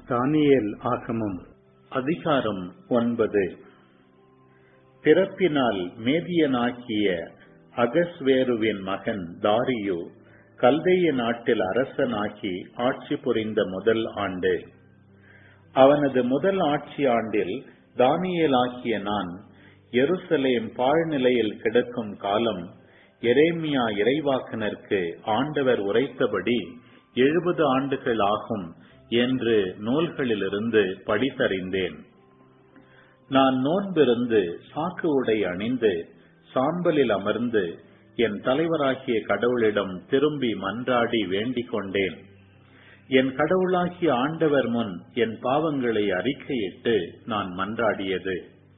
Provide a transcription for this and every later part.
தானியேல் ஆகமம் அதிகாரம் 9. பிறப்பினால் மேதியனாகிய அகஸ்வேருவின் மகன் தாரியு கல்தேய நாட்டில் அரசனாகி ஆட்சி புரிந்த முதல் ஆண்டு. அவனது முதல் ஆட்சி ஆண்டில் தானியேலாகிய நான் எருசலேம் பாழ்நிலையில் கிடக்கும் காலம் எரேமியா இறைவாக்கினருக்கு ஆண்டவர் உரைத்தபடி 70 ஆண்டுகள் ஆகும் என்று நூல்களிலிருந்து படித்தறிந்தேன். நான் நோன்பிருந்து சாக்கு உடை அணிந்து சாம்பலில் அமர்ந்து என் தலைவராகிய கடவுளிடம் திரும்பி மன்றாடி வேண்டிக் கொண்டேன். என் கடவுளாகிய ஆண்டவர் முன் என் பாவங்களை அறிக்கையிட்டு நான் மன்றாடியது: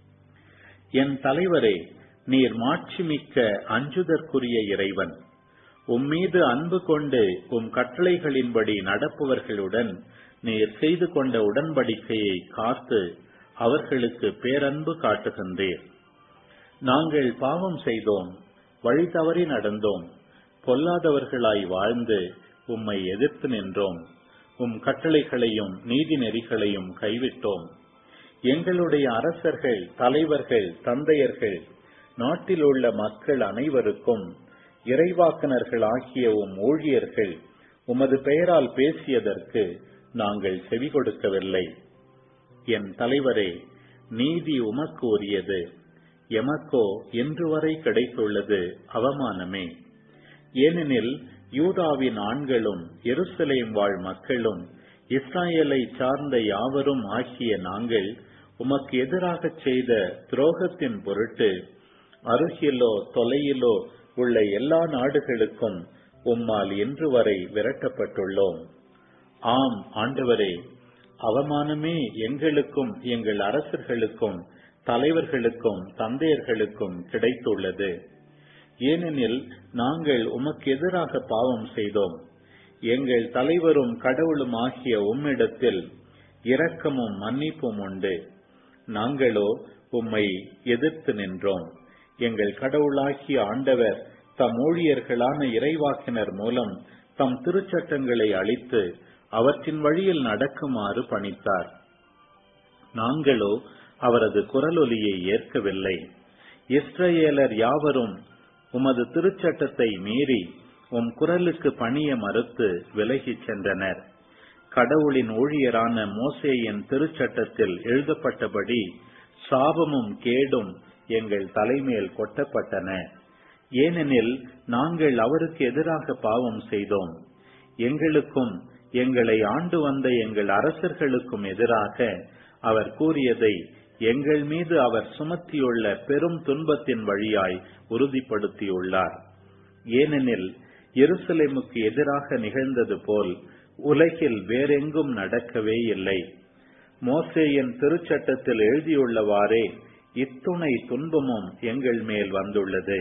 என் தலைவரே, நீர் மாட்சிமிக்க அஞ்சுதற்குரிய இறைவன். உம்மீது அன்பு கொண்டு உம் கட்டளைகளின்படி நடப்பவர்களுடன் நீர் செய்து கொண்ட உடன்படிக்கையை காத்து அவர்களுக்கு பேரன்பு காட்டுகின்றீர். நாங்கள் பாவம் செய்தோம், வழி தவறி நடந்தோம், பொல்லாதவர்களாய் வாழ்ந்து உம்மை எதிர்த்து நின்றோம். உம் கட்டளைகளையும் நீதி நெறிகளையும் கைவிட்டோம். எங்களுடைய அரசர்கள், தலைவர்கள், தந்தையர்கள், நாட்டில் உள்ள மக்கள் அனைவருக்கும் இறைவாக்கினர்கள் ஆகிய உம் ஊழியர்கள் உமது பெயரால் பேசியதற்கு நாங்கள் செவி கொடுக்கவில்லை. என் தலைவரே, நீதி உமக்கு உரியது, எமக்கோ இன்று வரை கிடைத்துள்ளது அவமானமே. ஏனெனில் யூதாவின் ஆண்களும் எருசலேம் வாழ் மக்களும் இஸ்ராயேலை சார்ந்த யாவரும் ஆகிய நாங்கள் உமக்கு எதிராக செய்த துரோகத்தின் பொருட்டு அருகிலோ தொலையிலோ உள்ள எல்லா நாடுகளுக்கும் உம்மால் இன்று வரை விரட்டப்பட்டுள்ளோம். ஆம் ஆண்டவரே, அவமானமே எங்களுக்கும் எங்கள் அரசர்களுக்கும் தலைவர்களுக்கும் தந்தையர்களுக்கும் கிடைத்துள்ளது. ஏனெனில் நாங்கள் உமக்கு எதிராக பாவம் செய்தோம். எங்கள் தலைவரும் கடவுளும் ஆகிய உம்மிடத்தில் இரக்கமும் மன்னிப்பும் உண்டு. நாங்களோ உம்மை எதிர்த்து நின்றோம். எங்கள் கடவுளாகிய ஆண்டவர் தம் ஊழியர்களான இறைவாக்கினர் மூலம் தம் திருச்சட்டங்களை அளித்து அவற்றின் வழியில் நடக்குமாறு பணித்தார். நாங்களோ அவரது குரலொலியை ஏற்கவில்லை. இஸ்ரவேலர் யாவரும் உமது திருச்சட்டத்தை மீறி உம் குரலுக்கு பணிய மறுத்து விலகிச் சென்றனர். கடவுளின் ஊழியரான மோசேயின் திருச்சட்டத்தில் எழுதப்பட்டபடி சாபமும் கேடும் எங்கள் தலைமேல் கொட்டப்பட்டன. ஏனெனில் நாங்கள் அவருக்கு எதிராக பாவம் செய்தோம். எங்களுக்கும் எங்களை ஆண்டு வந்த எங்கள் அரசர்களுக்கும் எதிராக அவர் கூறியதை எங்கள் மீது அவர் சுமத்தியுள்ள பெரும் துன்பத்தின் வழியாய் உறுதிப்படுத்தியுள்ளார். ஏனெனில் எருசலேமுக்கு எதிராக நிகழ்ந்தது போல் உலகில் வேறெங்கும் நடக்கவே இல்லை. மோசேயின் திருச்சட்டத்தில் எழுதியுள்ளவாறே இத்துணை துன்பமும் எங்கள் மேல் வந்துள்ளது.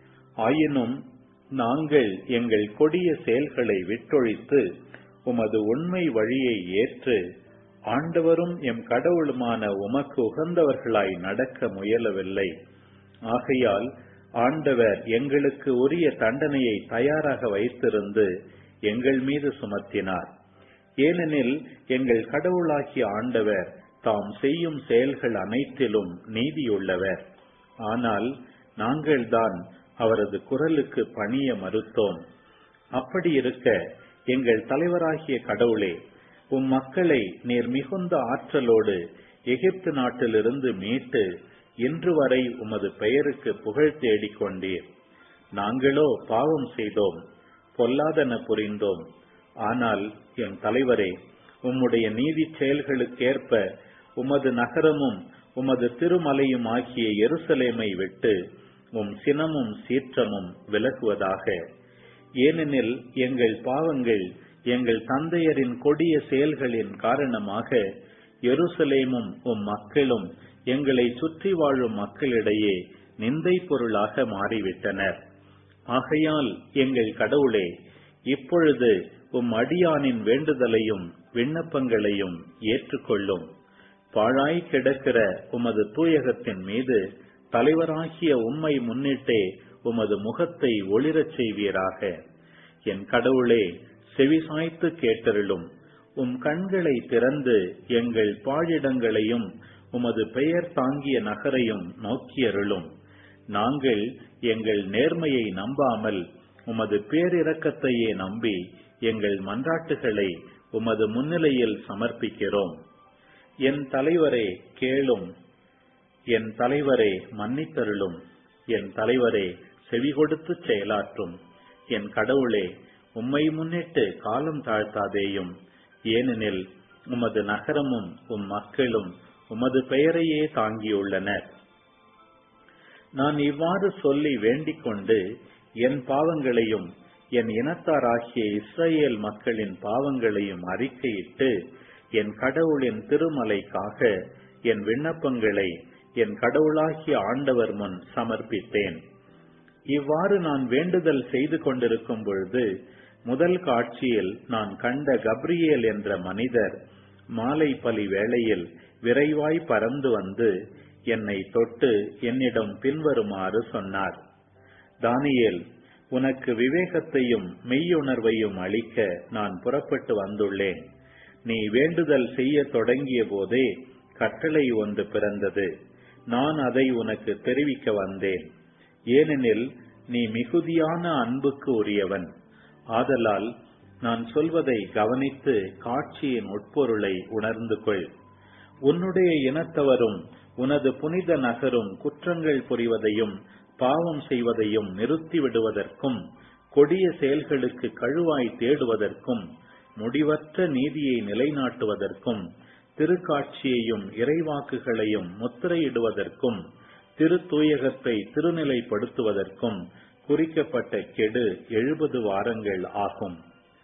ஆயினும் நாங்கள் எங்கள் கொடிய செயல்களை விட்டொழித்து உமது உண்மை வழியை ஏற்று ஆண்டவரும் எம் கடவுளுமான உமக்கு உகந்தவர்களாய் நடக்க முயலவில்லை. ஆகையால் ஆண்டவர் எங்களுக்கு உரிய தண்டனையை தயாராக வைத்திருந்து எங்கள் மீது சுமத்தினார். ஏனெனில் எங்கள் கடவுளாகிய ஆண்டவர் தாம் செய்யும் செயல்கள் அனைத்திலும் நீதியுள்ளவர். ஆனால் நாங்கள்தான் அவரது குரலுக்கு பணிய மறுத்தோம். அப்படி இருக்க எங்கள் தலைவராகிய கடவுளே, உம் மக்களை நீர் மிகுந்த ஆற்றலோடு எகிப்து நாட்டிலிருந்து மீட்டு இன்று வரை உமது பெயருக்கு புகழ் தேடிக் கொண்டீர். நாங்களோ பாவம் செய்தோம், பொல்லாதன புரிந்தோம். ஆனால் என் தலைவரே, உம்முடைய நீதி செயல்களுக்கேற்ப உமது நகரமும் உமது திருமலையும் ஆகிய எருசலேமை விட்டு உம் சினமும் சீற்றமும் விலகுவதாக. ஏனெனில் எங்கள் பாவங்கள் எங்கள் தந்தையரின் கொடிய செயல்களின் காரணமாக எருசலேமும் உம் மக்களும் எங்களை சுற்றி வாழும் மக்களிடையே நிந்தை பொருளாக மாறிவிட்டனர். ஆகையால் எங்கள் கடவுளே, இப்பொழுது உம் அடியானின் வேண்டுதலையும் விண்ணப்பங்களையும் ஏற்றுக்கொள்ளும். பாழாய் கிடக்கிற உமது தூயகத்தின் மீது தலைவராகிய உம்மை முன்னிட்டே உமது முகத்தை ஒளிரச் செய்வீராக. என் கடவுளே, செவிசாய்த்து கேட்டருளும். கண்களை திறந்து எங்கள் பாழிடங்களையும் உமது பெயர் தாங்கிய நகரையும் நோக்கியருளும். நாங்கள் எங்கள் நேர்மையை நம்பாமல் உமது பேரிரக்கத்தையே நம்பி எங்கள் மன்றாட்டுகளை உமது முன்னிலையில் சமர்ப்பிக்கிறோம். என் தலைவரே கேளும், என் தலைவரே மன்னித்தருளும், என் தலைவரே செவி கொடுத்து செயலாற்றும். என் கடவுளே, உம்மை முன்னிட்டு காலம் தாழ்த்தாதேயும். ஏனெனில் உமது நகரமும் மக்களும் உமது பெயரையே தாங்கியுள்ளனர். நான் இவ்வாறு சொல்லி வேண்டிக் கொண்டு என் பாவங்களையும் என் இனத்தாராகிய இஸ்ரவேல் மக்களின் பாவங்களையும் அறிக்கையிட்டு என் கடவுளின் திருமலைக்காக என் விண்ணப்பங்களை என் கடவுளாகிய ஆண்டவர் முன் சமர்ப்பித்தேன். இவ்வாறு நான் வேண்டுதல் செய்து கொண்டிருக்கும் பொழுது முதல் காட்சியில் நான் கண்ட கப்ரியேல் என்ற மனிதர் மாலை பலி வேளையில் விரைவாய் பறந்து வந்து என்னை தொட்டு என்னிடம் பின்வருமாறு சொன்னார். தானியேல், உனக்கு விவேகத்தையும் மெய்யுணர்வையும் அளிக்க நான் புறப்பட்டு வந்துள்ளேன். நீ வேண்டுதல் செய்ய தொடங்கிய போதே கட்டளை ஒன்று பிறந்தது. நான் அதை உனக்கு தெரிவிக்க வந்தேன். ஏனெனில் நீ மிகுதியான அன்புக்கு உரியவன். ஆதலால் நான் சொல்வதை கவனித்து காட்சியின் உட்பொருளை உணர்ந்து கொள். உன்னுடைய இனத்தவரும் உனது புனித நகரும் குற்றங்கள் புரிவதையும் பாவம் செய்வதையும் நிறுத்திவிடுவதற்கும் கொடிய செயல்களுக்கு கழுவாய் தேடுவதற்கும் முடிவற்ற நீதியை நிலைநாட்டுவதற்கும் திருக்காட்சியையும் இறைவாக்குகளையும் முத்திரையிடுவதற்கும் திருத்தூயகத்தை திருநிலைப்படுத்துவதற்கும் குறிக்கப்பட்ட கெடு 70 வாரங்கள் ஆகும்.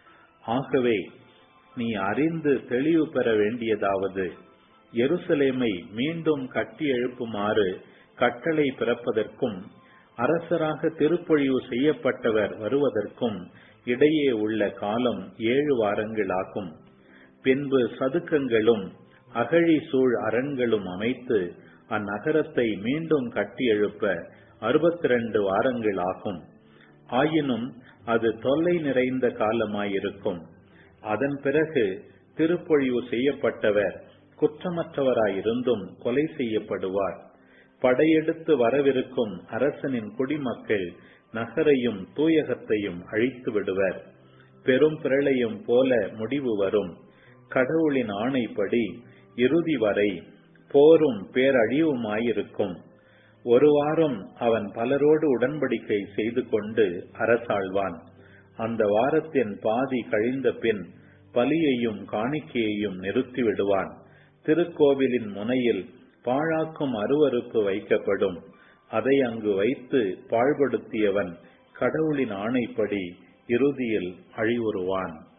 ஆகவே நீ அறிந்து தெளிவு பெற வேண்டியதாவது, எருசலேமை மீண்டும் கட்டி எழுப்புமாறு கட்டளை பிறப்பதற்கும் அரசராக திருப்பொழிவு செய்யப்பட்டவர் வருவதற்கும் இடையே உள்ள காலம் 7 வாரங்கள் ஆகும். பின்பு சதுக்கங்களும் அகழி சூழ் அரண்களும் அமைத்து அந்நகரத்தை மீண்டும் கட்டி எழுப்ப 62 வாரங்கள் ஆகும். ஆயினும் அது தொல்லை நிறைந்த காலமாயிருக்கும். அதன் பிறகு திருப்பொழிவு செய்யப்பட்டவர் குற்றமற்றவராயிருந்தும் கொலை செய்யப்படுவார். படையெடுத்து வரவிருக்கும் அரசனின் குடிமக்கள் நகரையும் தூயகத்தையும் அழித்து விடுவர். பெரும் பிரளயம் போல முடிவு வரும். கடவுளின் ஆணைப்படி இறுதி வரை போரும் பேரழிவுமாயிருக்கும். 1 வாரம் அவன் பலரோடு உடன்படிக்கை செய்து கொண்டு அரசாழ்வான். அந்த வாரத்தின் பாதி கழிந்த பின் பலியையும் காணிக்கையையும் நிறுத்திவிடுவான். திருக்கோவிலின் முனையில் பாழாக்கும் அருவருப்பு வைக்கப்படும். அதை அங்கு வைத்து பாழ்படுத்தியவன் கடவுளின் ஆணைப்படி இறுதியில் அழிவுறுவான்.